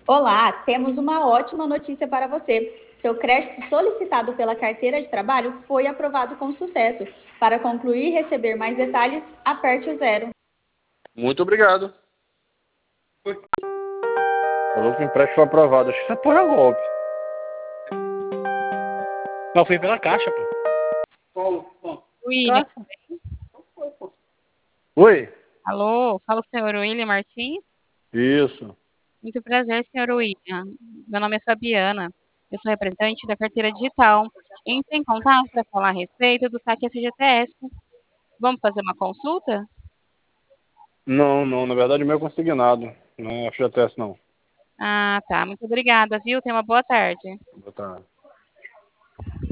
Olá, temos uma ótima notícia para você. Seu crédito solicitado pela carteira de trabalho foi aprovado com sucesso. Para concluir e receber mais detalhes, aperte o zero. Muito obrigado. Falou que o empréstimo foi aprovado. Acho que essa porra é golpe. Não, fui pela caixa, pô. William. Caixa. Oi? Alô, fala o senhor William Martins. Isso. Muito prazer, senhor William. Meu nome é Fabiana. Eu sou representante da carteira digital. Entre em contato para falar a respeito do saque FGTS. Vamos fazer uma consulta? Não, não. Na verdade, o meu é consignado. Não é FGTS, não. Ah, tá. Muito obrigada, viu? Tenha uma boa tarde. Boa tarde.